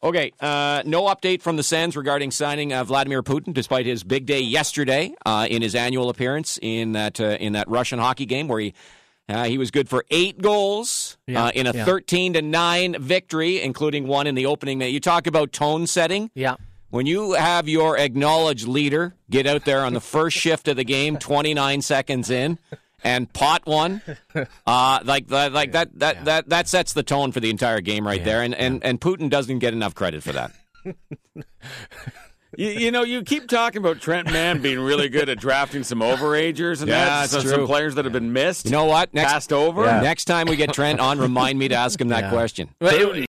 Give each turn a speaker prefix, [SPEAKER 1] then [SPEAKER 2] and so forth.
[SPEAKER 1] Okay, no update from the Sens regarding signing Vladimir Putin, despite his big day yesterday in his annual appearance in that Russian hockey game where he was good for 8 goals in a 13-9 victory, including one in the opening minute. You talk about tone setting.
[SPEAKER 2] Yeah.
[SPEAKER 1] When you have your acknowledged leader get out there on the first shift of the game, 29 seconds in, and pot one, that sets the tone for the entire game right there. And Putin doesn't get enough credit for that.
[SPEAKER 3] You keep talking about Trent Mann being really good at drafting some overagers and some players that have been missed.
[SPEAKER 1] You know what?
[SPEAKER 3] Passed over.
[SPEAKER 1] Next time we get Trent on, remind me to ask him that question.